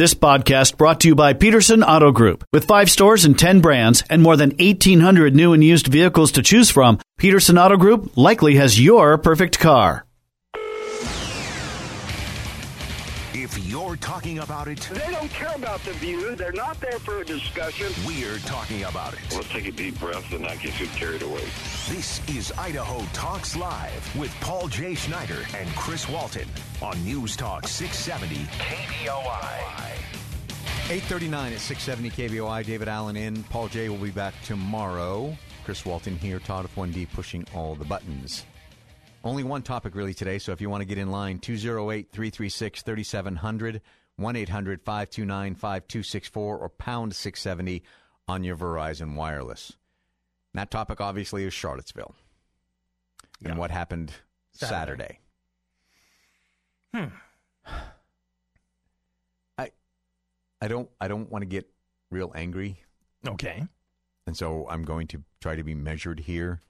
This podcast brought to you by Peterson Auto Group. With 5 stores and 10 brands and more than 1,800 new and used vehicles to choose from, Peterson Auto Group likely has your perfect car. If you're talking about it, they don't care about the view. They're not there for a discussion. We're talking about it. Let's take a deep breath and not get too carried away. This is Idaho Talks Live with Paul J. Schneider and Chris Walton on News Talk 670 KBOI. 8:39 at 670 KBOI. David Allen in. Paul J. will be back tomorrow. Chris Walton here. Todd of 1D pushing all the buttons. Only one topic really today, so if you want to get in line, 208-336-3700, 1-800-529-5264, or pound 670 on your Verizon Wireless. And that topic, obviously, is Charlottesville and what happened Saturday. I don't want to get real angry. Okay. And so I'm going to try to be measured here.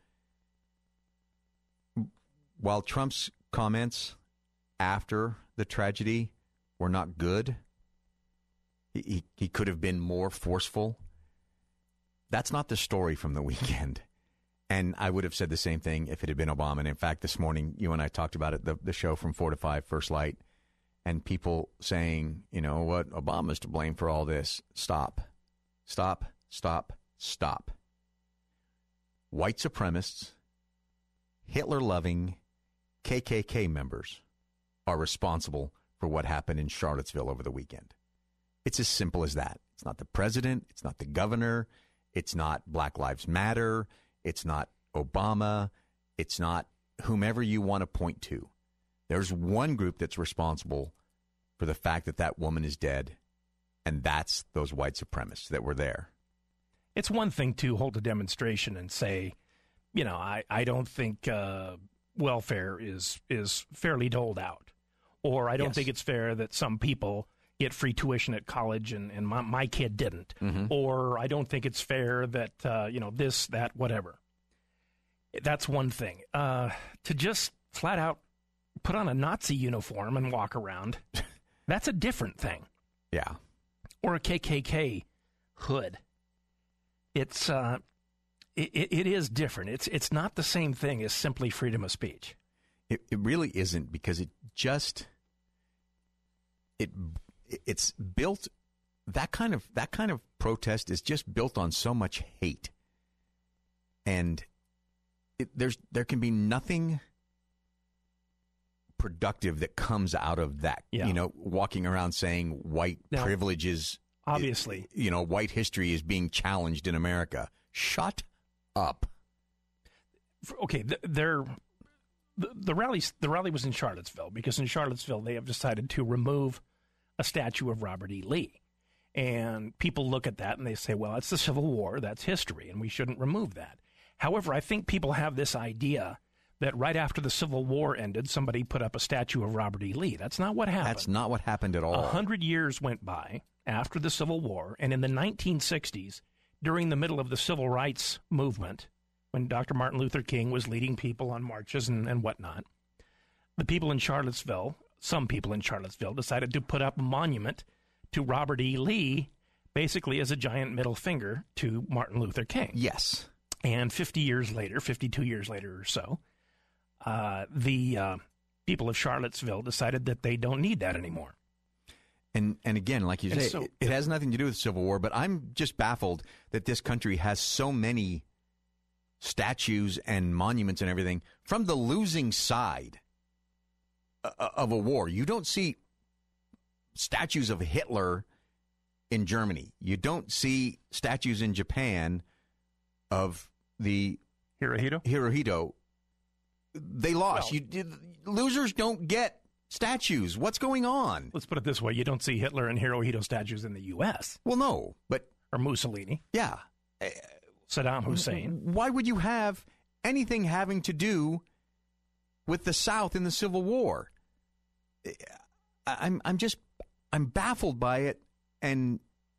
While Trump's comments after the tragedy were not good, he could have been more forceful. That's not the story from the weekend. And I would have said the same thing if it had been Obama. And in fact, this morning, you and I talked about it, the show from 4 to 5, First Light, and people saying, you know what, Obama's to blame for all this. Stop. Stop. Stop. Stop. White supremacists, Hitler-loving KKK members are responsible for what happened in Charlottesville over the weekend. It's as simple as that. It's not the president. It's not the governor. It's not Black Lives Matter. It's not Obama. It's not whomever you want to point to. There's one group that's responsible for the fact that that woman is dead, and that's those white supremacists that were there. It's one thing to hold a demonstration and say, you know, I don't think welfare is fairly doled out, or I don't think it's fair that some people get free tuition at college and my kid didn't, or I don't think it's fair that, this, that, whatever. That's one thing. To just flat out put on a Nazi uniform and walk around, that's a different thing. Yeah. Or a KKK hood. It's it is different. It's not the same thing as simply freedom of speech. It really isn't, because it's built, that kind of protest is just built on so much hate, and there can be nothing productive that comes out of that. Yeah. You know, walking around saying white privilege is obviously, white history is being challenged in America. Shut up. Okay, the rally was in Charlottesville, because in Charlottesville they have decided to remove a statue of Robert E. Lee. And people look at that and they say, well, it's the Civil War, that's history, and we shouldn't remove that. However, I think people have this idea that right after the Civil War ended, somebody put up a statue of Robert E. Lee. That's not what happened. That's not what happened at all. 100 years went by after the Civil War, and in the 1960s, during the middle of the Civil Rights Movement, when Dr. Martin Luther King was leading people on marches and whatnot, the people in Charlottesville, some people in Charlottesville, decided to put up a monument to Robert E. Lee, basically as a giant middle finger to Martin Luther King. Yes. And 52 years later or so, the people of Charlottesville decided that they don't need that anymore. And again, like you say, so, it has nothing to do with the Civil War, but I'm just baffled that this country has so many statues and monuments and everything from the losing side of a war. You don't see statues of Hitler in Germany. You don't see statues in Japan of the Hirohito. They lost. Well, losers don't get statues. What's going on? Let's put it this way. You don't see Hitler and Hirohito statues in the U.S. Well, no, but... Or Mussolini. Yeah. Saddam Hussein. Why would you have anything having to do with the South in the Civil War? I'm baffled by it, and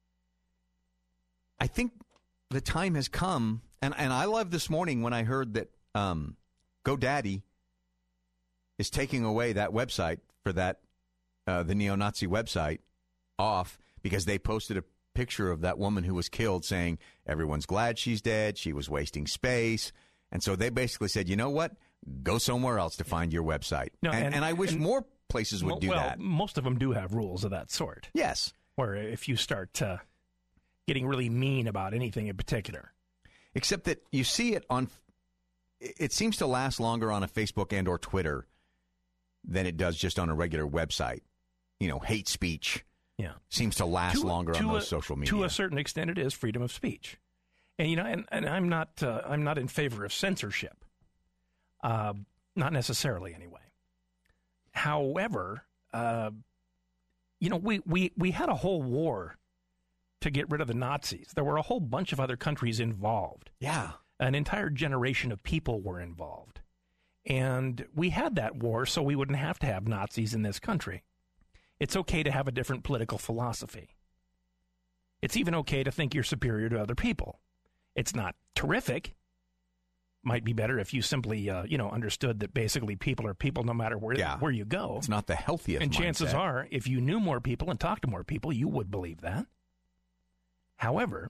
I think the time has come, and I loved this morning when I heard that GoDaddy is taking away that website for that the neo-Nazi website off because they posted a picture of that woman who was killed saying everyone's glad she's dead, she was wasting space. And so they basically said, you know what? Go somewhere else to find your website. No, and I wish more places would do that. Most of them do have rules of that sort. Yes. Where if you start getting really mean about anything in particular. Except that you see it on, it seems to last longer on a Facebook and or Twitter than it does just on a regular website. You know, hate speech seems to last longer on those social media. To a certain extent, it is freedom of speech. And, you know, and I'm not in favor of censorship. Not necessarily, anyway. However, you know, we had a whole war to get rid of the Nazis. There were a whole bunch of other countries involved. Yeah. An entire generation of people were involved. And we had that war so we wouldn't have to have Nazis in this country. It's okay to have a different political philosophy. It's even okay to think you're superior to other people. It's not terrific. Might be better if you simply, understood that basically people are people no matter where you go. It's not the healthiest And chances mindset. are, if you knew more people and talked to more people, you would believe that. However,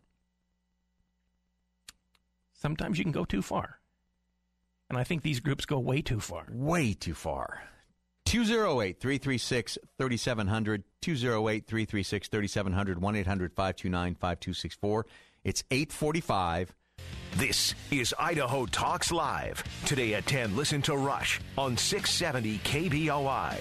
sometimes you can go too far. And I think these groups go way too far. Way too far. 208-336-3700, 208-336-3700, 1-800-529-5264. It's 8:45. This is Idaho Talks Live. Today at 10, listen to Rush on 670 KBOI.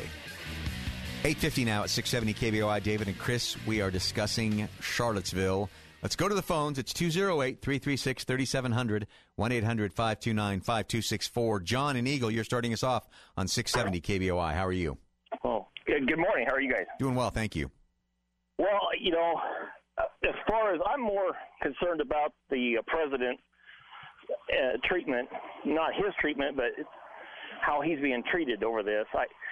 8:50 now at 670 KBOI. David and Chris, we are discussing Charlottesville. Let's go to the phones. It's 208-336-3700, 1-800-529-5264. John and Eagle, you're starting us off on 670 KBOI. How are you? Oh, good morning. How are you guys? Doing well, thank you. Well, you know, as far as I'm more concerned about the president's treatment, not his treatment, but how he's being treated over this.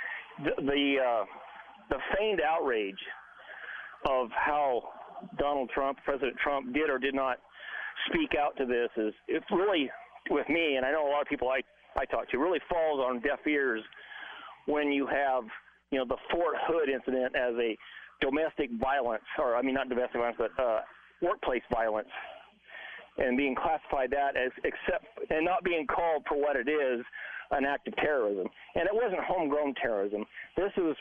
The feigned outrage of how President Trump did or did not speak out to this it's really, with me, and I know a lot of people I talk to, really falls on deaf ears when you have, you know, the Fort Hood incident as a domestic violence, or I mean not domestic violence, but workplace violence, and being classified that as and not being called for what it is, an act of terrorism. And it wasn't homegrown terrorism. This was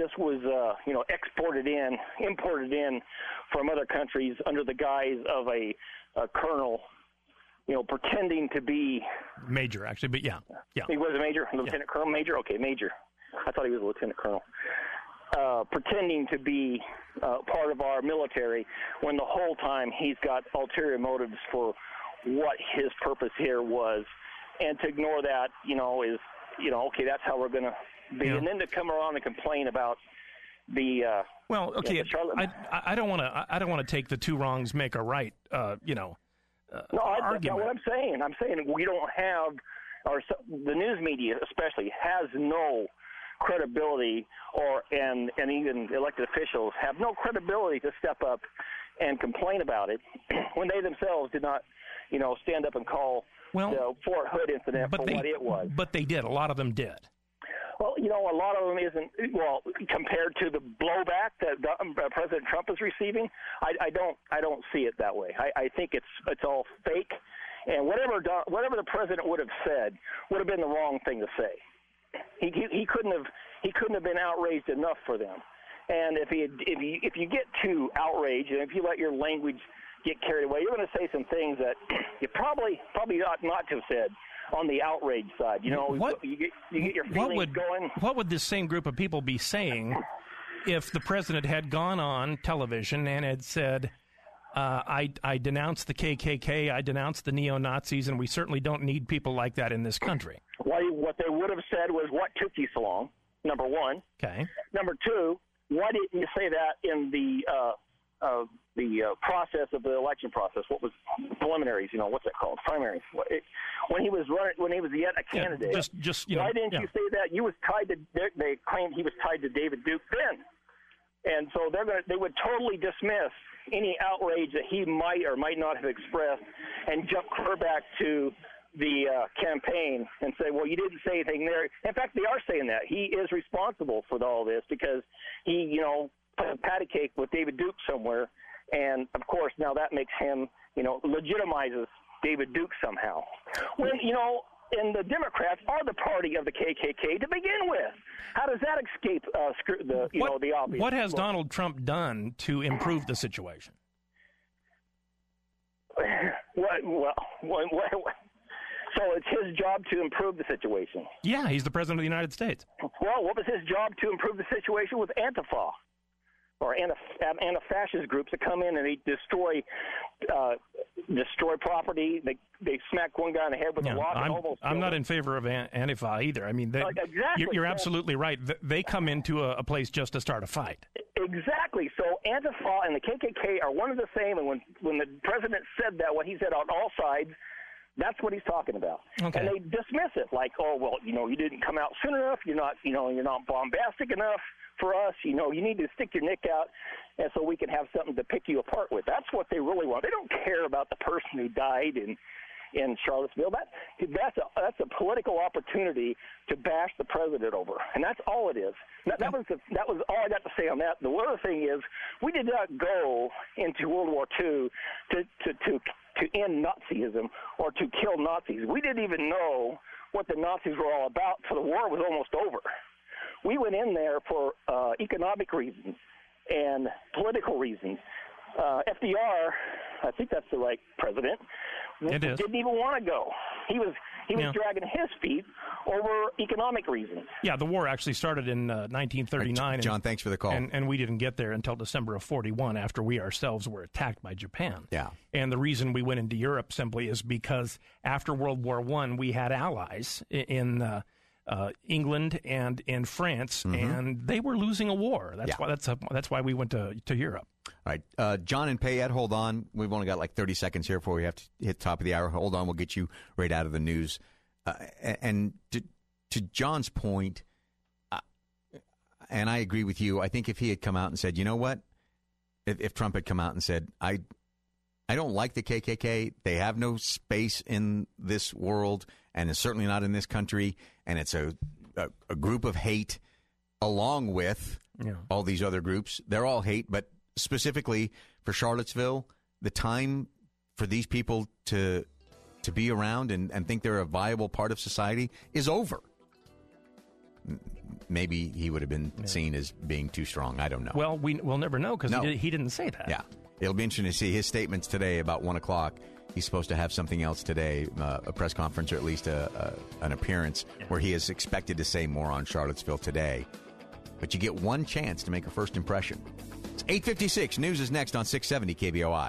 imported in from other countries under the guise of a colonel, you know, pretending to be major, actually, but yeah. He was a major, lieutenant colonel, major. Okay, major. I thought he was a lieutenant colonel. Pretending to be part of our military when the whole time he's got ulterior motives for what his purpose here was. And to ignore that, you know, is, you know, okay, that's how we're going to be. Yeah. And then to come around and complain about the well, okay, I don't want to take the two wrongs make a right, no, that's not what I'm saying. I'm saying we don't have, the news media especially has no credibility, and even elected officials have no credibility to step up and complain about it when they themselves did not, you know, stand up and call the Fort Hood incident for what it was. But they did. A lot of them did. Well, you know, a lot of them isn't, compared to the blowback that President Trump is receiving, I don't see it that way. I think it's all fake, and whatever the president would have said would have been the wrong thing to say. He couldn't have been outraged enough for them. And if you get too outraged, and if you let your language get carried away, you're going to say some things that you probably ought not to have said on the outrage side. You know, you get your feelings going. What would this same group of people be saying if the president had gone on television and had said, I denounce the KKK, I denounce the neo-Nazis, and we certainly don't need people like that in this country? What they would have said was, what took you so long, number one. Okay. Number two, why didn't you say that in the process of the election process? What was preliminaries? You know, what's that called? Primaries. When he was yet a candidate. Why didn't you say that? They claimed he was tied to David Duke then, and so they would totally dismiss any outrage that he might or might not have expressed and jump clear back to the campaign and say, well, you didn't say anything there. In fact, they are saying that. He is responsible for all this because he, you know, patty cake with David Duke somewhere, and of course now that makes him, legitimizes David Duke somehow. When and the Democrats are the party of the KKK to begin with. How does that escape the obvious? What has Donald Trump done to improve the situation? So it's his job to improve the situation. Yeah, he's the president of the United States. Well, what was his job to improve the situation with Antifa? Or anti-fascist groups that come in and they destroy property. They smack one guy in the head with a rock and almost. I'm not in favor of Antifa either. I mean, exactly. You're absolutely right. They come into a place just to start a fight. Exactly. So Antifa and the KKK are one and the same. And when the president said that, what he said on all sides, that's what he's talking about. Okay. And they dismiss it like, oh well, you didn't come out soon enough. You're not bombastic enough for us. You need to stick your neck out, and so we can have something to pick you apart with. That's what they really want. They don't care about the person who died in Charlottesville. That's a political opportunity to bash the president over, and that's all it is. That was all I got to say on that. The other thing is, we did not go into World War II to end Nazism or to kill Nazis. We didn't even know what the Nazis were all about till the war was almost over. We went in there for economic reasons and political reasons. FDR, I think that's the right president, didn't even want to go. He was dragging his feet over economic reasons. Yeah, the war actually started in 1939. John, thanks for the call. And we didn't get there until December of 41 after we ourselves were attacked by Japan. Yeah. And the reason we went into Europe simply is because after World War I, we had allies in England and in France, and they were losing a war. That's why we went to Europe. All right, John and Payette, hold on. We've only got like 30 seconds here before we have to hit the top of the hour. Hold on, we'll get you right out of the news. And to John's point, and I agree with you, I think if he had come out and said, you know what, if Trump had come out and said, I don't like the KKK, they have no space in this world, and it's certainly not in this country, and it's a group of hate along with all these other groups. They're all hate, but specifically for Charlottesville, the time for these people to be around and think they're a viable part of society is over. Maybe he would have been seen as being too strong. I don't know. Well, we'll never know because he didn't say that. Yeah. It'll be interesting to see his statements today about 1 o'clock. He's supposed to have something else today, a press conference or at least an appearance where he is expected to say more on Charlottesville today. But you get one chance to make a first impression. It's 8:56. News is next on 670 KBOI.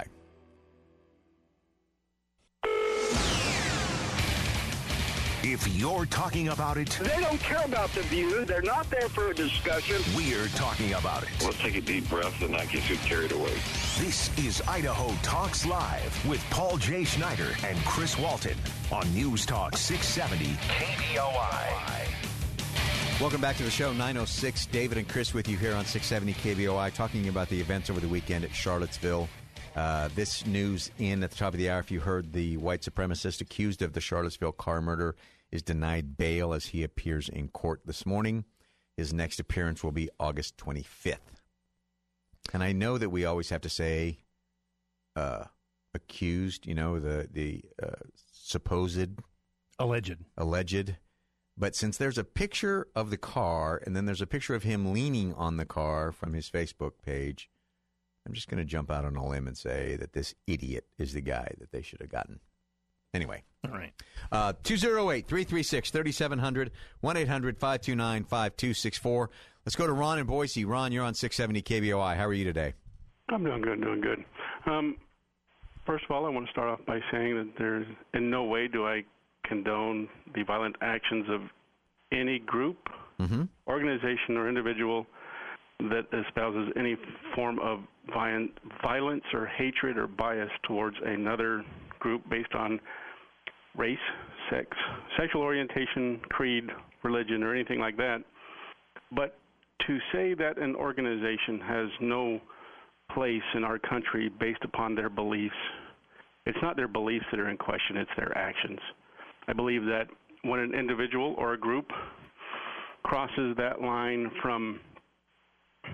If you're talking about it, They don't care about the view. They're not there for a discussion. we're talking about it. Let's take a deep breath and not get too carried away. This is Idaho Talks Live with Paul J. Schneider and Chris Walton on News Talk 670 KBOI. Welcome back to the show. 9:06. David and Chris with you here on 670 KBOI, talking about the events over the weekend at Charlottesville. This news in at the top of the hour. If you heard, the white supremacist accused of the Charlottesville car murder is denied bail as he appears in court this morning. His next appearance will be August 25th. And I know that we always have to say accused, the supposed. Alleged. But since there's a picture of the car and then there's a picture of him leaning on the car from his Facebook page, I'm just going to jump out on a limb and say that this idiot is the guy that they should have gotten. Anyway. All right. 208-336-3700, 1-800-529-5264. Let's go to Ron in Boise. Ron, you're on 670 KBOI. How are you today? I'm doing good. First of all, I want to start off by saying that there's in no way do I condone the violent actions of any group, organization, or individual that espouses any form of violence or hatred or bias towards another group based on race, sex, sexual orientation, creed, religion, or anything like that. But to say that an organization has no place in our country based upon their beliefs, it's not their beliefs that are in question, it's their actions. I believe that when an individual or a group crosses that line from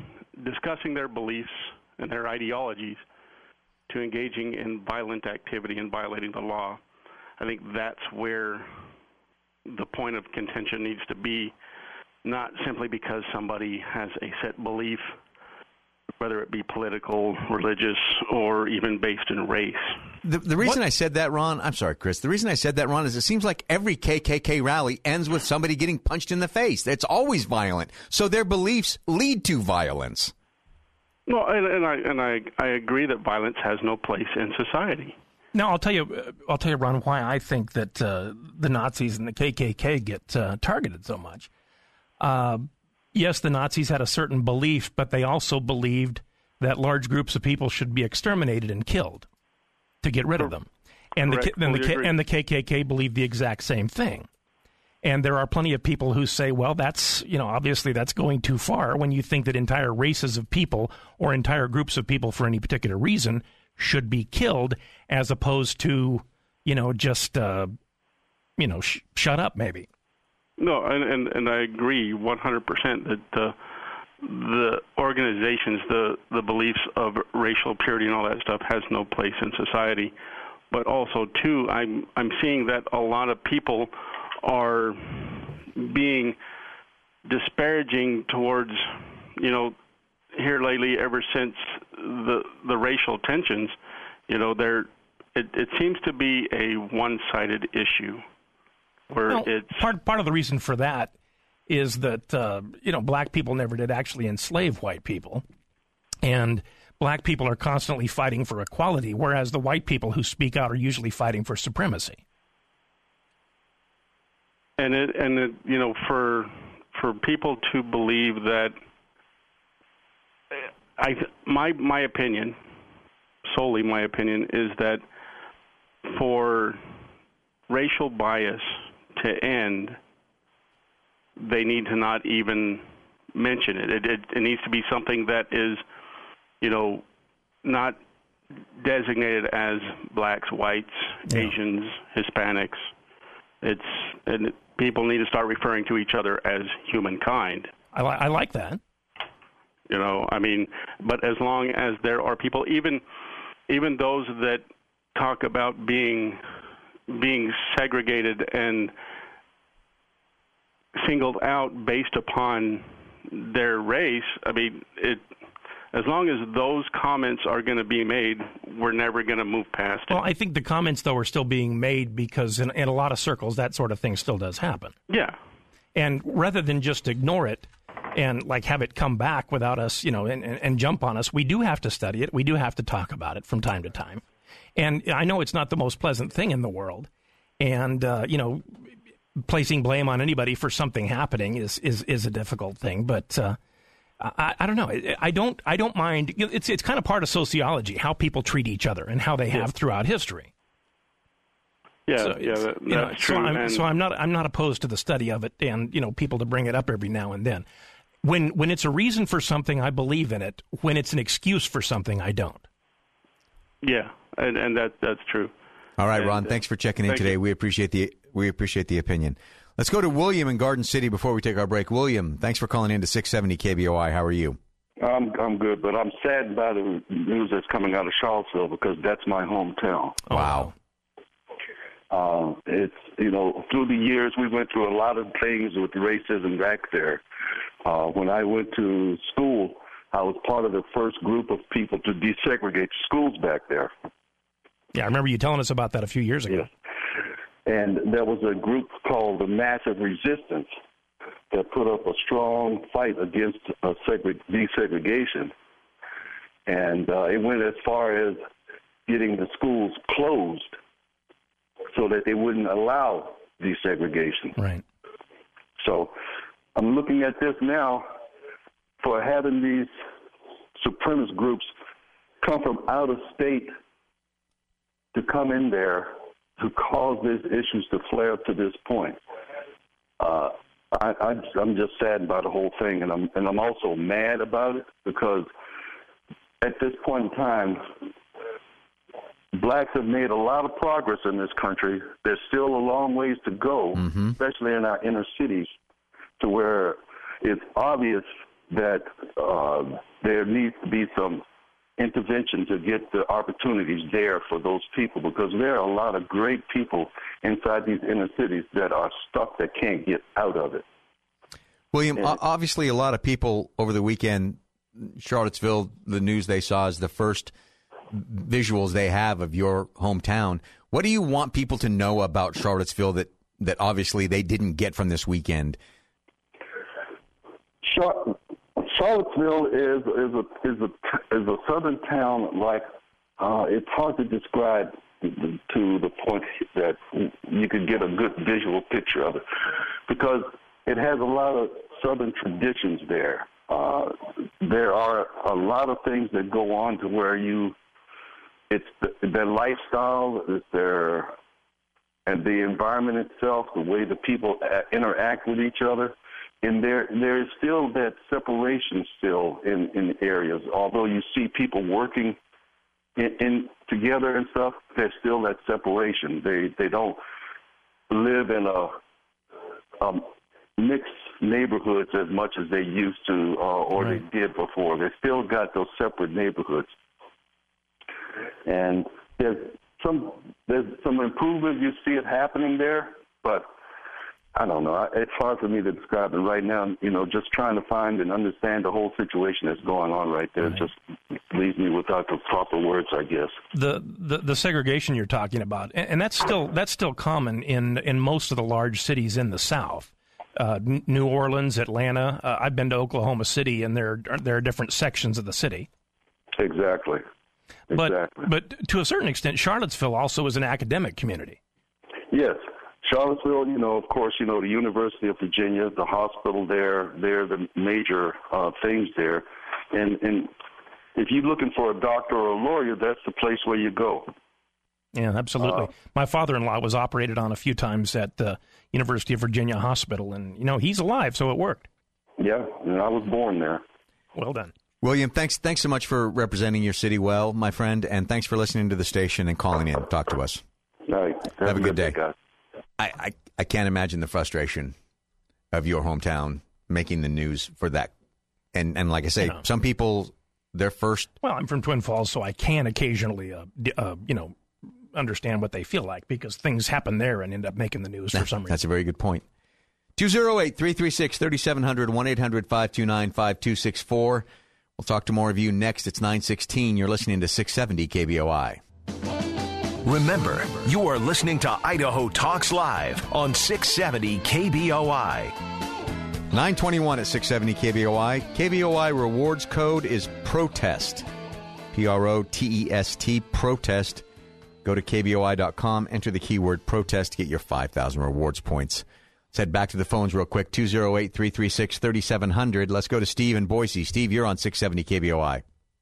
discussing their beliefs and their ideologies to engaging in violent activity and violating the law. I think that's where the point of contention needs to be, not simply because somebody has a set belief, whether it be political, religious, or even based in race. The reason I said that, Ron, I'm sorry, Chris, the reason I said that, Ron, is it seems like every KKK rally ends with somebody getting punched in the face. It's always violent. So their beliefs lead to violence. Well, and I agree that violence has no place in society. Now, I'll tell you, Ron, why I think that the Nazis and the KKK get targeted so much. Yes, the Nazis had a certain belief, but they also believed that large groups of people should be exterminated and killed to get rid of them. And the KKK believed the exact same thing. And there are plenty of people who say, well, that's, obviously that's going too far when you think that entire races of people or entire groups of people for any particular reason should be killed, as opposed to, just, shut up maybe. No, and I agree 100% that the organizations, the beliefs of racial purity and all that stuff has no place in society. But also, too, I'm seeing that a lot of people are being disparaging towards, here lately, ever since the racial tensions, it seems to be a one-sided issue. Part of the reason for that is that, black people never did actually enslave white people. And black people are constantly fighting for equality, whereas the white people who speak out are usually fighting for supremacy. And for people to believe that, my opinion, solely my opinion, is that for racial bias to end, they need to not even mention it. It needs to be something that is, not designated as blacks, whites, Asians, Hispanics. People need to start referring to each other as humankind. I like that. But as long as there are people, even those that talk about being segregated and singled out based upon their race, as long as those comments are going to be made, we're never going to move past it. Well, I think the comments, though, are still being made because in a lot of circles, that sort of thing still does happen. Yeah. And rather than just ignore it and, have it come back without us, and jump on us, we do have to study it. We do have to talk about it from time to time. And I know it's not the most pleasant thing in the world. And, placing blame on anybody for something happening is a difficult thing. But I don't know. I don't mind. It's kind of part of sociology, how people treat each other and how they have throughout history. Yeah, so that's true. So I'm not opposed to the study of it and people to bring it up every now and then. When it's a reason for something, I believe in it. When it's an excuse for something, I don't. Yeah, and that's true. All right, Ron. Thanks for checking in today. We appreciate the opinion. Let's go to William in Garden City before we take our break. William, thanks for calling in to 670 KBOI. How are you? I'm good, but I'm saddened by the news that's coming out of Charlottesville because that's my hometown. Wow. It's through the years we went through a lot of things with racism back there. When I went to school, I was part of the first group of people to desegregate schools back there. Yeah, I remember you telling us about that a few years ago. Yes. And there was a group called the Massive Resistance that put up a strong fight against desegregation. And it went as far as getting the schools closed so that they wouldn't allow desegregation. Right. So I'm looking at this now for having these supremacist groups come from out of state to come in there to cause these issues to flare up to this point. I'm just saddened by the whole thing, and I'm also mad about it because at this point in time, blacks have made a lot of progress in this country. There's still a long ways to go, especially in our inner cities, to where it's obvious that there needs to be some intervention to get the opportunities there for those people, because there are a lot of great people inside these inner cities that are stuck, that can't get out of it. William, obviously a lot of people over the weekend, Charlottesville, the news they saw is the first visuals they have of your hometown. What do you want people to know about Charlottesville that obviously they didn't get from this weekend? Charlottesville is a southern town like it's hard to describe to the point that you could get a good visual picture of it, because it has a lot of southern traditions there. There are a lot of things that go on to where it's their lifestyle, and the environment itself, the way the people interact with each other. And there is still that separation still in areas. Although you see people working in together and stuff, there's still that separation. They don't live in a mixed neighborhoods as much as they used to or right. They did before. They still got those separate neighborhoods. And there's some improvement. You see it happening there, but I don't know. It's hard for me to describe it right now. Just trying to find and understand the whole situation that's going on right there just leaves me without the proper words, I guess. The segregation you're talking about, and that's still common in most of the large cities in the South. New Orleans, Atlanta. I've been to Oklahoma City, and there are different sections of the city. Exactly. But to a certain extent, Charlottesville also is an academic community. Yes. Charlottesville, of course, the University of Virginia, the hospital there, they're the major things there. And if you're looking for a doctor or a lawyer, that's the place where you go. Yeah, absolutely. My father-in-law was operated on a few times at the University of Virginia Hospital, and, he's alive, so it worked. Yeah, and I was born there. Well done. William, thanks so much for representing your city well, my friend, and thanks for listening to the station and calling in. Talk to us. All right. Have a good day. Guys. I can't imagine the frustration of your hometown making the news for that. And like I say, some people, their first... Well, I'm from Twin Falls, so I can occasionally, understand what they feel like, because things happen there and end up making the news for some reason. That's a very good point. 208-336-3700, 1-800-529-5264. We'll talk to more of you next. It's 9:16. You're listening to 670 KBOI. Remember, you are listening to Idaho Talks Live on 670 KBOI. 921 at 670 KBOI. KBOI rewards code is PROTEST. PROTEST, PROTEST. Go to KBOI.com, enter the keyword PROTEST to get your 5,000 rewards points. Let's head back to the phones real quick. 208-336-3700. Let's go to Steve in Boise. Steve, you're on 670 KBOI.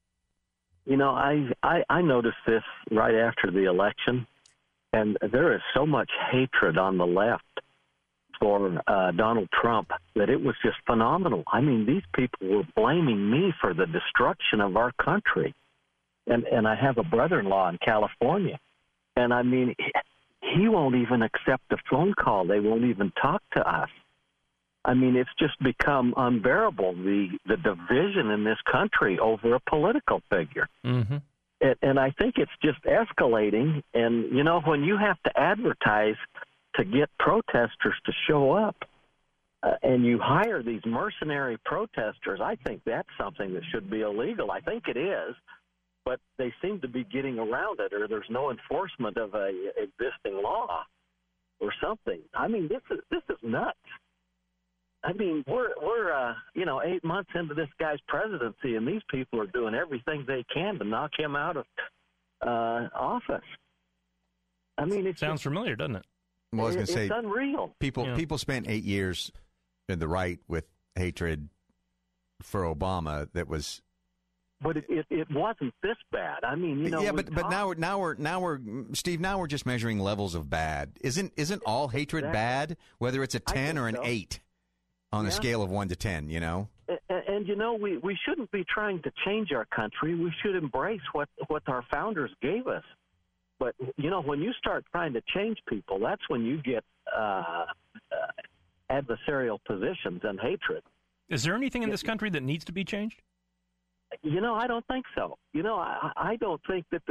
I noticed this right after the election, and there is so much hatred on the left for Donald Trump that it was just phenomenal. I mean, these people were blaming me for the destruction of our country. And I have a brother-in-law in California, and I mean, he won't even accept a phone call. They won't even talk to us. I mean, it's just become unbearable, the division in this country over a political figure. Mm-hmm. And I think it's just escalating. And, when you have to advertise to get protesters to show up, and you hire these mercenary protesters, I think that's something that should be illegal. I think it is, but they seem to be getting around it, or there's no enforcement of a existing law or something. I mean, this is nuts. I mean, we're 8 months into this guy's presidency, and these people are doing everything they can to knock him out of office. I mean, it sounds familiar, doesn't it? Well, I was going to say, it's unreal. People spent 8 years in the right with hatred for Obama. That was, but it wasn't this bad. I mean, but now we're Steve. Now we're just measuring levels of bad. Isn't all hatred bad? Whether it's a 10 or an 8 on a scale of 1 to 10, And we shouldn't be trying to change our country. We should embrace what our founders gave us. But, when you start trying to change people, that's when you get adversarial positions and hatred. Is there anything in this country that needs to be changed? I don't think so. I don't think that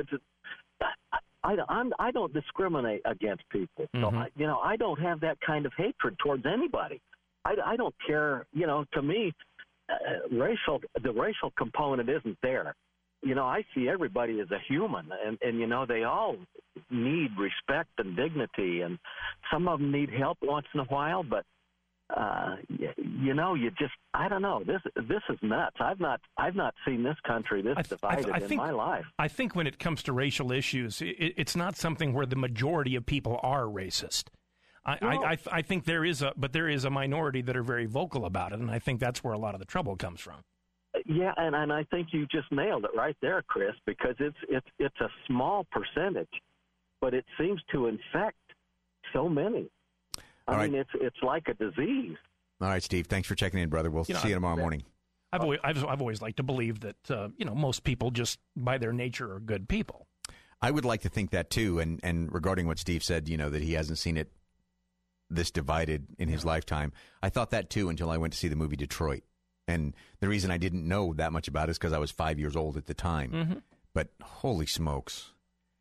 I don't discriminate against people. Mm-hmm. So, I don't have that kind of hatred towards anybody. I don't care. To me, the racial component isn't there. I see everybody as a human, and they all need respect and dignity, and some of them need help once in a while, but I don't know. This is nuts. I've not seen this country this divided in my life. I think when it comes to racial issues, it's not something where the majority of people are racist. I think there is a minority that are very vocal about it, and I think that's where a lot of the trouble comes from. Yeah, and I think you just nailed it right there, Chris, because it's a small percentage, but it seems to infect so many. I mean, it's like a disease. All right, Steve. Thanks for checking in, brother. We'll see you tomorrow morning. I've always liked to believe that most people just by their nature are good people. I would like to think that too. And regarding what Steve said, that he hasn't seen it this divided in his lifetime. I thought that too until I went to see the movie Detroit. And the reason I didn't know that much about it is because I was 5 years old at the time. Mm-hmm. But holy smokes.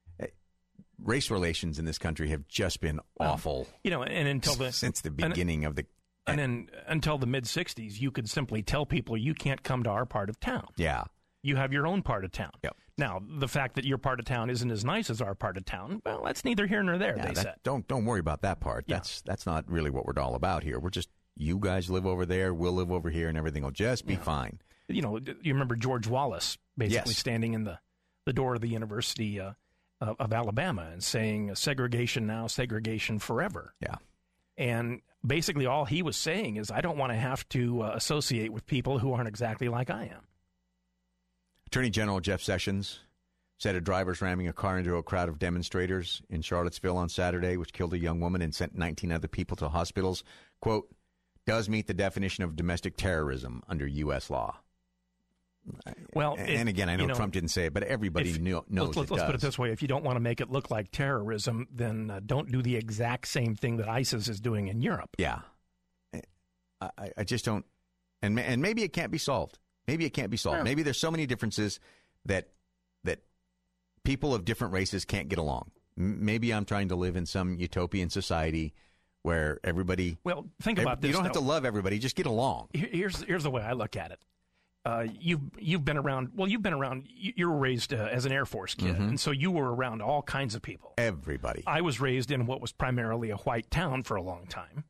Race relations in this country have just been awful. And until since the beginning of the... And then until the mid-'60s, you could simply tell people you can't come to our part of town. Yeah. You have your own part of town. Yep. Now, the fact that your part of town isn't as nice as our part of town, well, that's neither here nor there, they said. Don't worry about that part. Yeah. That's not really what we're all about here. We're just, you guys live over there, we'll live over here, and everything will just be fine. You remember George Wallace basically standing in the door of the University of Alabama and saying, segregation now, segregation forever. Yeah. And basically all he was saying is, I don't want to have to associate with people who aren't exactly like I am. Attorney General Jeff Sessions said a driver's ramming a car into a crowd of demonstrators in Charlottesville on Saturday, which killed a young woman and sent 19 other people to hospitals, quote, does meet the definition of domestic terrorism under U.S. law. Well, and again, I know Trump didn't say it, but everybody knows let's put it this way. If you don't want to make it look like terrorism, then don't do the exact same thing that ISIS is doing in Europe. Yeah. I just don't. And maybe it can't be solved. Maybe it can't be solved. No. Maybe there's so many differences that people of different races can't get along. Maybe I'm trying to live in some utopian society where everybody... Well, think about this. You don't have to love everybody. Just get along. Here's the way I look at it. You've been around. Well, you've been around. You were raised as an Air Force kid, and so you were around all kinds of people. Everybody. I was raised in what was primarily a white town for a long time.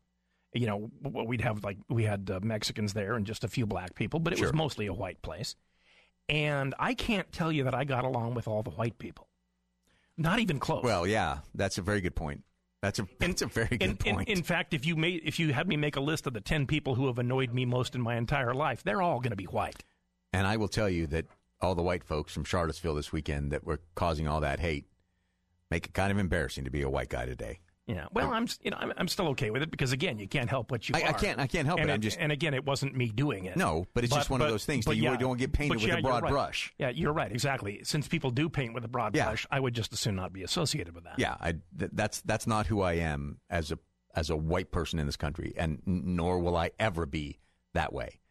We had Mexicans there and just a few black people, but it was mostly a white place. And I can't tell you that I got along with all the white people. Not even close. Well, yeah, that's a very good point. That's a very good point. In fact, if you had me make a list of the 10 people who have annoyed me most in my entire life, they're all going to be white. And I will tell you that all the white folks from Charlottesville this weekend that were causing all that hate make it kind of embarrassing to be a white guy today. Yeah. Well, I'm still okay with it because again, you can't help what you are. I can't help it. And again, it wasn't me doing it. No, but it's just one of those things that you don't get painted with a broad brush. Yeah, you're right. Exactly. Since people do paint with a broad brush, I would just as soon not be associated with that. Yeah, that's not who I am as a white person in this country, and nor will I ever be that way.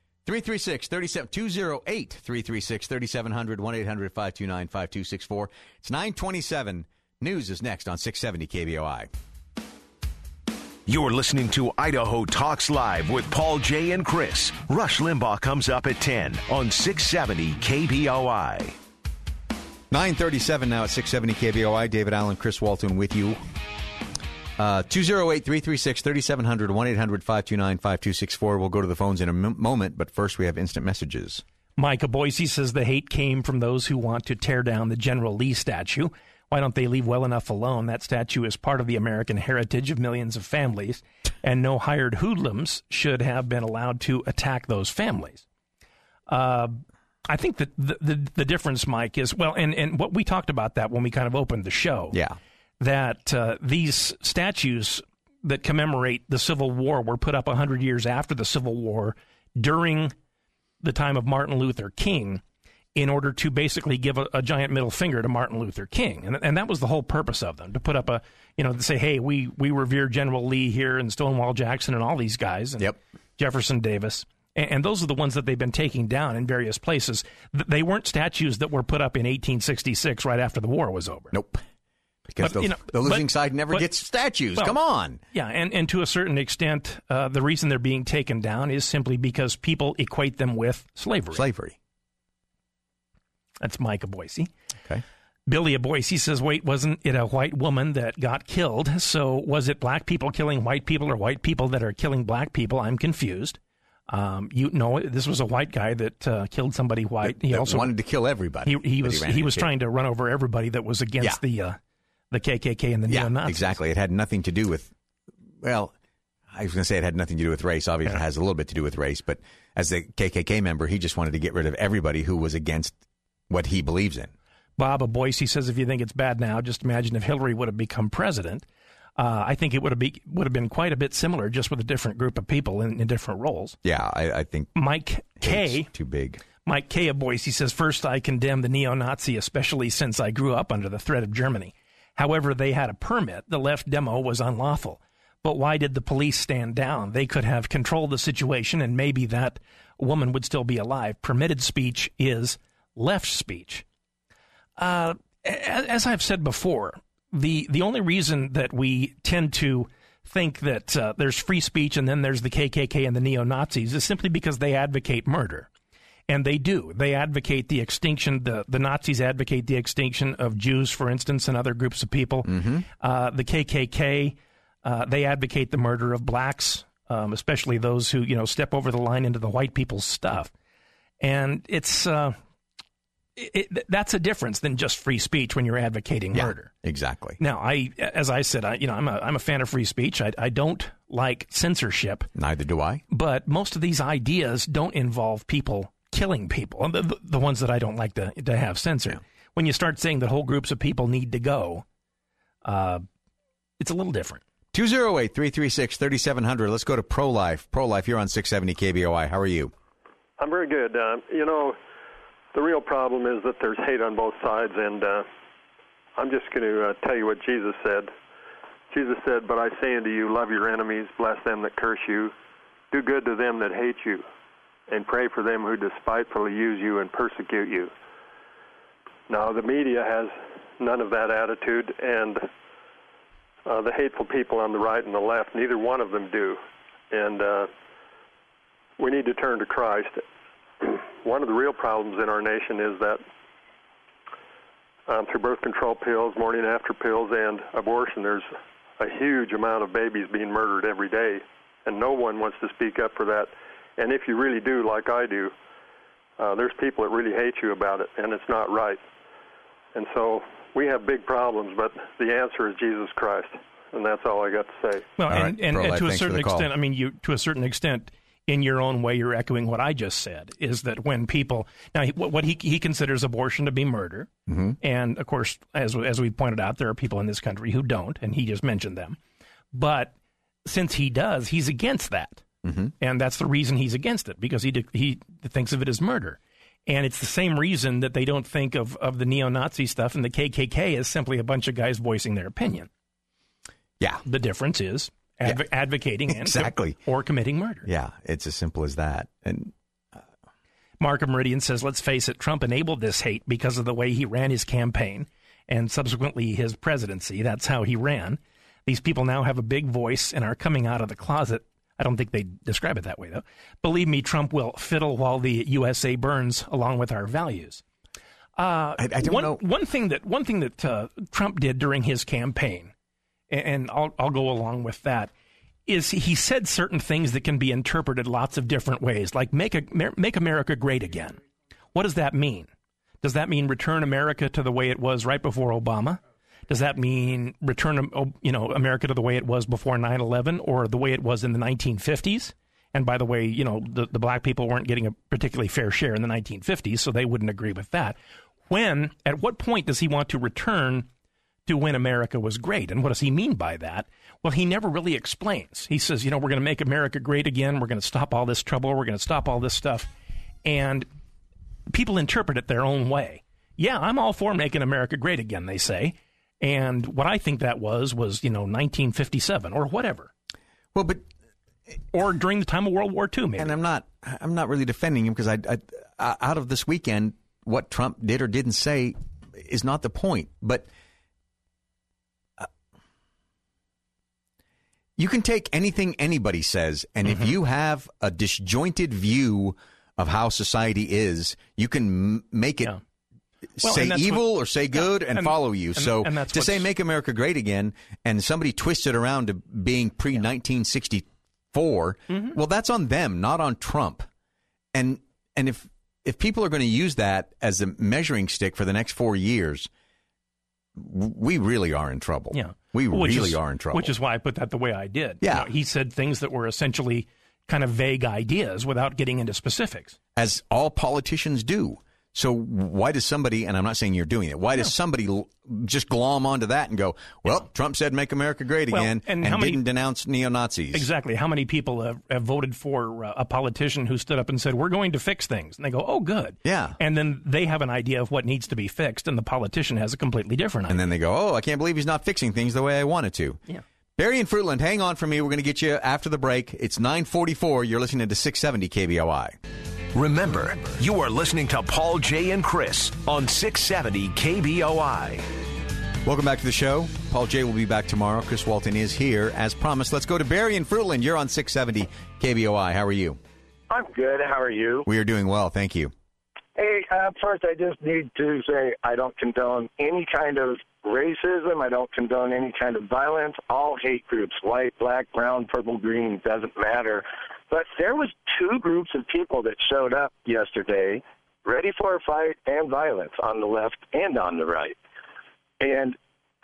336-3700 1-800-5700-5264. It's 9:27. News is next on 670 KBOI. You're listening to Idaho Talks Live with Paul J. and Chris. Rush Limbaugh comes up at 10 on 670 KBOI. 9:37 now at 670 KBOI. David Allen, Chris Walton with you. 208-336-3700, 1-800-529-5264. We'll go to the phones in a moment, but first we have instant messages. Micah Boise says the hate came from those who want to tear down the General Lee statue. Why don't they leave well enough alone? That statue is part of the American heritage of millions of families, and no hired hoodlums should have been allowed to attack those families. I think that the difference, Mike, is, well, and what we talked about that when we kind of opened the show. Yeah. That these statues that commemorate the Civil War were put up 100 years after the Civil War during the time of Martin Luther King in order to basically give a giant middle finger to Martin Luther King. And that was the whole purpose of them, to put up to say, hey, we revere General Lee here and Stonewall Jackson and all these guys, and Jefferson Davis. And those are the ones that they've been taking down in various places. They weren't statues that were put up in 1866 right after the war was over. Nope. Because the losing side never gets statues. Well, come on. Yeah, and to a certain extent, the reason they're being taken down is simply because people equate them with slavery. That's Micah Boise. Okay. Billy of Boise says, wait, wasn't it a white woman that got killed? So was it black people killing white people or white people that are killing black people? I'm confused. This was a white guy that killed somebody white. He also wanted to kill everybody. He was trying to run over everybody that was against the KKK and the neo-Nazis. Exactly. It had nothing to do with, well, I was going to say it had nothing to do with race. Obviously, it has a little bit to do with race. But as a KKK member, he just wanted to get rid of everybody who was against what he believes in. Bob of Boise says, if you think it's bad now, just imagine if Hillary would have become president. I think it would have been quite a bit similar, just with a different group of people in different roles. Yeah, I think Mike K. too big. Mike K. of Boise says, first, I condemn the neo-Nazi, especially since I grew up under the threat of Germany. However, they had a permit. The left demo was unlawful. But why did the police stand down? They could have controlled the situation, and maybe that woman would still be alive. Permitted speech is left speech. As I've said before, the only reason that we tend to think that there's free speech and then there's the KKK and the neo-Nazis is simply because they advocate murder. And they do. They advocate the extinction. The Nazis advocate the extinction of Jews, for instance, and other groups of people. Mm-hmm. The KKK, they advocate the murder of blacks, especially those who, step over the line into the white people's stuff. And it's... that's a difference than just free speech when you're advocating murder. Exactly. Now, as I said, I'm a fan of free speech. I don't like censorship. Neither do I. But most of these ideas don't involve people killing people. The ones that I don't like to have censored. Yeah. When you start saying that whole groups of people need to go, it's a little different. 208-336-3700. Let's go to Pro-Life. Pro-Life, you're on 670 KBOI. How are you? I'm very good. The real problem is that there's hate on both sides, and I'm just going to tell you what Jesus said. Jesus said, but I say unto you, love your enemies, bless them that curse you, do good to them that hate you, and pray for them who despitefully use you and persecute you. Now, the media has none of that attitude, and the hateful people on the right and the left, neither one of them do. And we need to turn to Christ. One of the real problems in our nation is that through birth control pills, morning after pills, and abortion, there's a huge amount of babies being murdered every day, and no one wants to speak up for that. And if you really do, like I do, there's people that really hate you about it, and it's not right. And so we have big problems, but the answer is Jesus Christ, and that's all I got to say. Well, and to a certain extent, to a certain extent, in your own way, you're echoing what I just said, is that when people... Now, what he considers abortion to be murder, mm-hmm. and, of course, as we pointed out, there are people in this country who don't, and he just mentioned them. But since he does, he's against that. Mm-hmm. And that's the reason he's against it, because he thinks of it as murder. And it's the same reason that they don't think of the neo-Nazi stuff and the KKK as simply a bunch of guys voicing their opinion. Yeah. The difference is... advocating exactly. or committing murder. Yeah, it's as simple as that. And Mark of Meridian says, let's face it, Trump enabled this hate because of the way he ran his campaign and subsequently his presidency. That's how he ran. These people now have a big voice and are coming out of the closet. I don't think they describe it that way, though. Believe me, Trump will fiddle while the USA burns, along with our values. I don't know. One thing that Trump did during his campaign, and I'll go along with that, is he said certain things that can be interpreted lots of different ways, like make America great again. What does that mean? Does that mean return America to the way it was right before Obama? Does that mean return America to the way it was before 9/11 or the way it was in the 1950s? And by the way, the black people weren't getting a particularly fair share in the 1950s, so they wouldn't agree with that. At what point does he want to return to when America was great? And what does he mean by that? Well, he never really explains. He says, we're going to make America great again. We're going to stop all this trouble. We're going to stop all this stuff. And people interpret it their own way. Yeah, I'm all for making America great again, they say. And what I think that was 1957 or whatever. Well, but Or during the time of World War II, maybe. And I'm not really defending him because I out of this weekend, what Trump did or didn't say is not the point. But you can take anything anybody says, and if you have a disjointed view of how society is, you can make it say evil or say good and follow you. So to say make America great again, and somebody twists it around to being pre-1964, well, that's on them, not on Trump. And if people are going to use that as a measuring stick for the next 4 years, we really are in trouble. Yeah. We really are in trouble. Which is why I put that the way I did. Yeah. He said things that were essentially kind of vague ideas without getting into specifics. As all politicians do. So why does somebody, and I'm not saying you're doing it, why does somebody just glom onto that and go, well, Trump said make America great again and didn't denounce neo-Nazis? Exactly. How many people have voted for a politician who stood up and said, we're going to fix things? And they go, oh, good. Yeah. And then they have an idea of what needs to be fixed, and the politician has a completely different idea. And then they go, oh, I can't believe he's not fixing things the way I wanted to. Yeah. Barry and Fruitland, hang on for me. We're going to get you after the break. It's 9:44. You're listening to 670 KBOI. Remember, you are listening to Paul, Jay, and Chris on 670 KBOI. Welcome back to the show. Paul Jay will be back tomorrow. Chris Walton is here, as promised. Let's go to Barry and Fruitland. You're on 670 KBOI. How are you? I'm good. How are you? We are doing well. Thank you. Hey, first I just need to say I don't condone any kind of racism. I don't condone any kind of violence. All hate groups, white, black, brown, purple, green, doesn't matter. But there was two groups of people that showed up yesterday ready for a fight and violence on the left and on the right. And,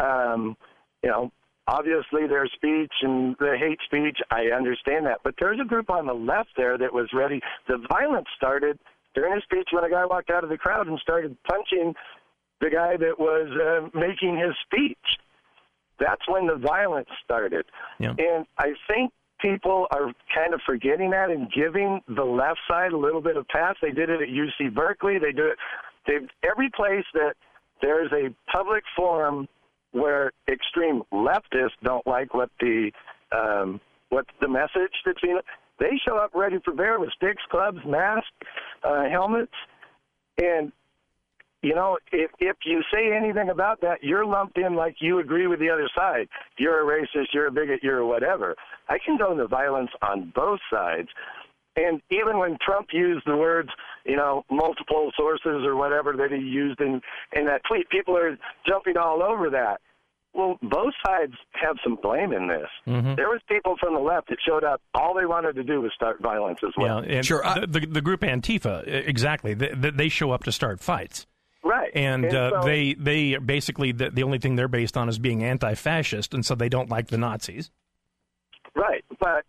obviously there's speech and the hate speech. I understand that. But there's a group on the left there that was ready. The violence started during his speech when a guy walked out of the crowd and started punching the guy that was making his speech. That's when the violence started. Yeah. And I think people are kind of forgetting that and giving the left side a little bit of pass. They did it at UC Berkeley. They do it. Every place that there's a public forum where extreme leftists don't like what the message that's being, they show up ready for bear with sticks, clubs, masks, helmets, and if you say anything about that, you're lumped in like you agree with the other side. You're a racist, you're a bigot, you're a whatever. I condone the violence on both sides. And even when Trump used the words, multiple sources or whatever that he used in that tweet, people are jumping all over that. Well, both sides have some blame in this. Mm-hmm. There was people from the left that showed up. All they wanted to do was start violence as well. Yeah, and sure. The group Antifa, exactly. They show up to start fights. Right. And so, they basically, the only thing they're based on is being anti-fascist, and so they don't like the Nazis. Right. But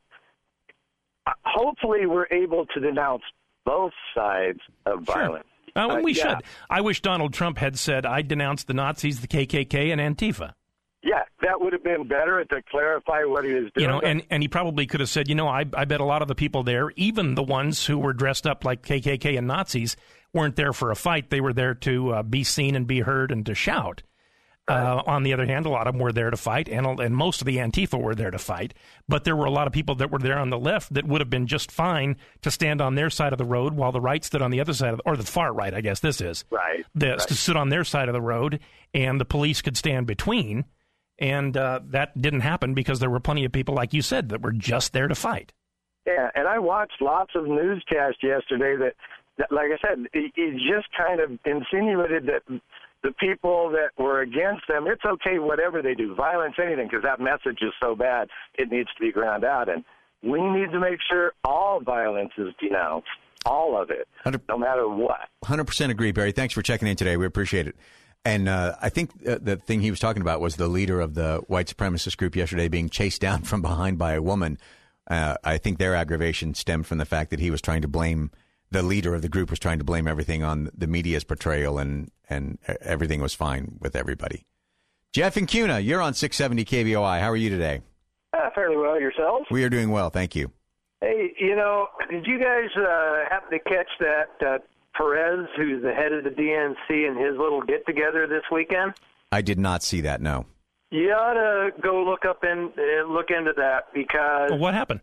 hopefully we're able to denounce both sides of violence. We should. I wish Donald Trump had said, I denounce the Nazis, the KKK, and Antifa. Yeah, that would have been better to clarify what he was doing. And he probably could have said, I bet a lot of the people there, even the ones who were dressed up like KKK and Nazis, weren't there for a fight. They were there to be seen and be heard and to shout. On the other hand, a lot of them were there to fight, and most of the Antifa were there to fight. But there were a lot of people that were there on the left that would have been just fine to stand on their side of the road while the right stood on the other side, or the far right, I guess this is. Right. To sit on their side of the road, and the police could stand between. And that didn't happen because there were plenty of people, like you said, that were just there to fight. Yeah, and I watched lots of newscasts yesterday that like I said, he just kind of insinuated that the people that were against them, it's okay, whatever they do, violence, anything, because that message is so bad, it needs to be ground out. And we need to make sure all violence is denounced, all of it, no matter what. 100% agree, Barry. Thanks for checking in today. We appreciate it. And I think the thing he was talking about was the leader of the white supremacist group yesterday being chased down from behind by a woman. I think their aggravation stemmed from the fact that he was trying to blame, the leader of the group was trying to blame everything on the media's portrayal, and everything was fine with everybody. Jeff and Cuna, you're on 670 KBOI. How are you today? Fairly well. Yourselves? We are doing well. Thank you. Hey, did you guys happen to catch that Perez, who's the head of the DNC, and his little get-together this weekend? I did not see that, no. You ought to go look into that because... Well, what happened?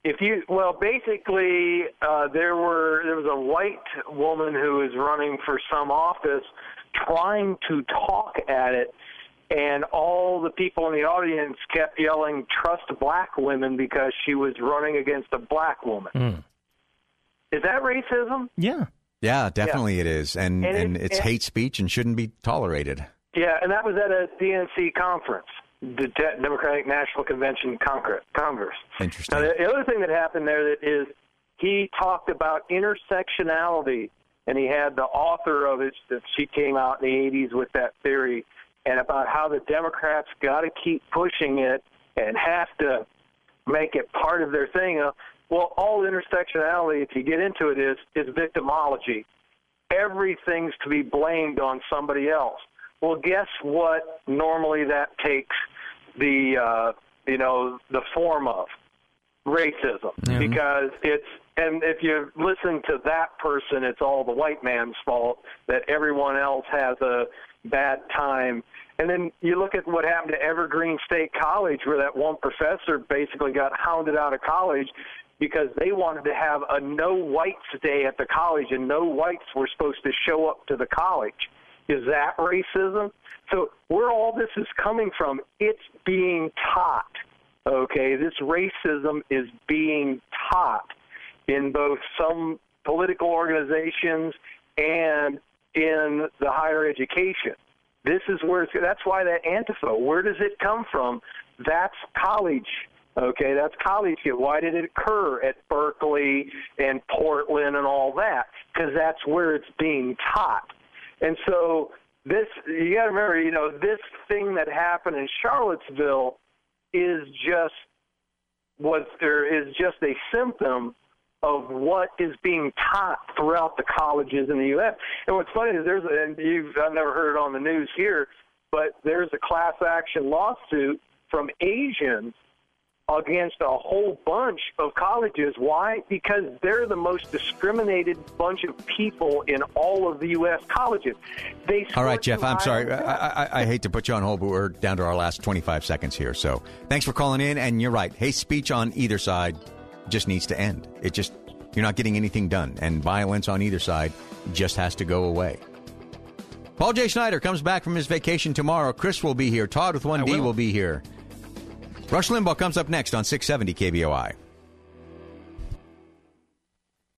basically, there was a white woman who was running for some office trying to talk at it, and all the people in the audience kept yelling, "Trust black women," because she was running against a black woman. Mm. Is that racism? Yeah. Yeah, definitely it is. And it's hate speech and shouldn't be tolerated. Yeah, and that was at a DNC conference, the Democratic National Convention Congress. Interesting. Now, the other thing that happened there is he talked about intersectionality, and he had the author of it, that she came out in the 80s with that theory, and about how the Democrats got to keep pushing it and have to make it part of their thing. Well, all intersectionality, if you get into it, is victimology. Everything's to be blamed on somebody else. Well, guess what? Normally that takes the form of racism, because and if you listen to that person, it's all the white man's fault that everyone else has a bad time. And then you look at what happened to Evergreen State College, where that one professor basically got hounded out of college because they wanted to have a no whites day at the college, and no whites were supposed to show up to the college. Is that racism? So where all this is coming from, it's being taught, okay? This racism is being taught in both some political organizations and in the higher education. This is where that's why that Antifa, where does it come from? That's college. Okay, that's college. Why did it occur at Berkeley and Portland and all that? Because that's where it's being taught. And so this, you got to remember, this thing that happened in Charlottesville is just a symptom of what is being taught throughout the colleges in the U.S. And what's funny is I've never heard it on the news here, but there's a class action lawsuit from Asians against a whole bunch of colleges. Why? Because they're the most discriminated bunch of people in all of the U.S. colleges. All right, Jeff, I'm sorry. I hate to put you on hold, but we're down to our last 25 seconds here. So thanks for calling in, and you're right. Hate speech on either side just needs to end. You're not getting anything done, and violence on either side just has to go away. Paul J. Schneider comes back from his vacation tomorrow. Chris will be here. Todd with 1D will be here. Rush Limbaugh comes up next on 670 KBOI.